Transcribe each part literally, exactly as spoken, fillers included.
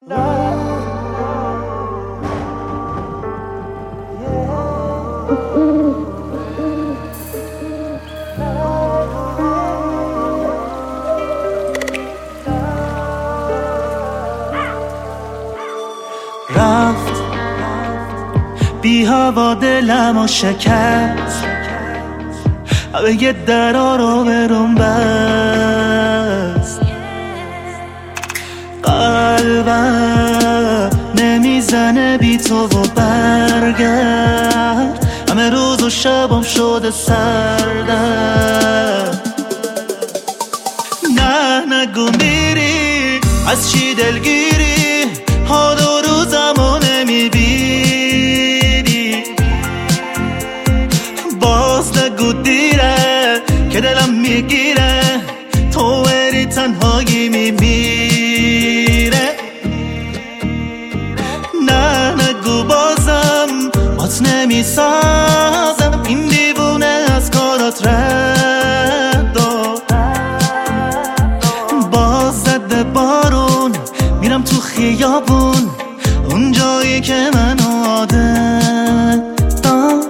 رفت بی هوا دلمو شکست، همه یه درا رو برون بست. قلبم نمیزنه بی تو و برگرد، همه روز و شبم شده سردم. نه نگو میری، از چی دلگیری؟ ها دو روزمو نمیبینی. باز نگو دیره که دلم میگیره، تو بری تنهایی میمیره. نه نگو بازم بات نمیسازم، این دیوونه از کارات رد داد. باز زده بارون میرم تو خیابون، اون جایی که من عادت داد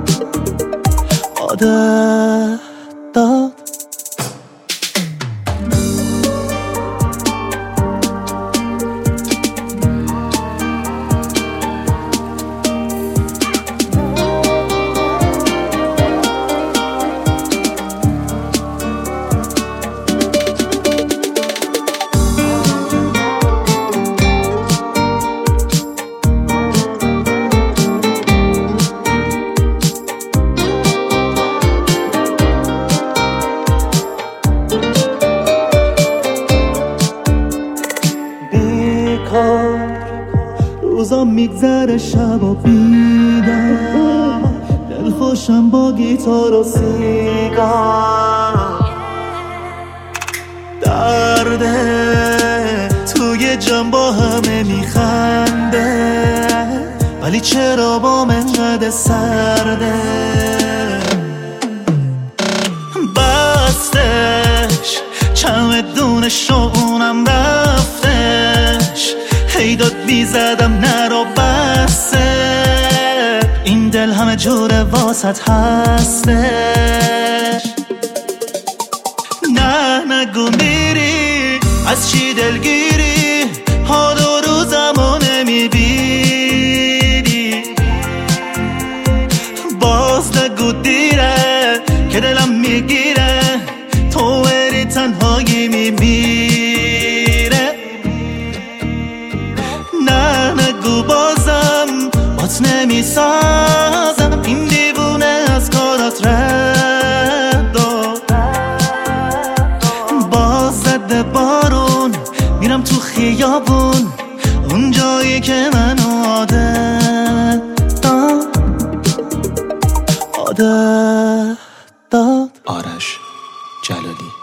عادت داد. روزا میگذره شب و بیدار، دل خوشم با گیتار و سیگار. درده توی جمع با همه میخنده، ولی چرا با من انقدر سرده؟ بستش چمدونش و اونم رفتش، هی داد بیزدم نرو بسته. این دل همه جوره واسط هستش. نه نگو میری، از چی دلگیری؟ ها دو روزمو نمیبینی. باز نگو دیره که دلم میگیره، تو بری تنهایی میمیره. نه نگو بازم بات نمیسازم، این دیوونه از کارات رد داد. باز زده بارون میرم تو خیابون، اون جایی که من عادت داد عادت داد. آرش جلالی.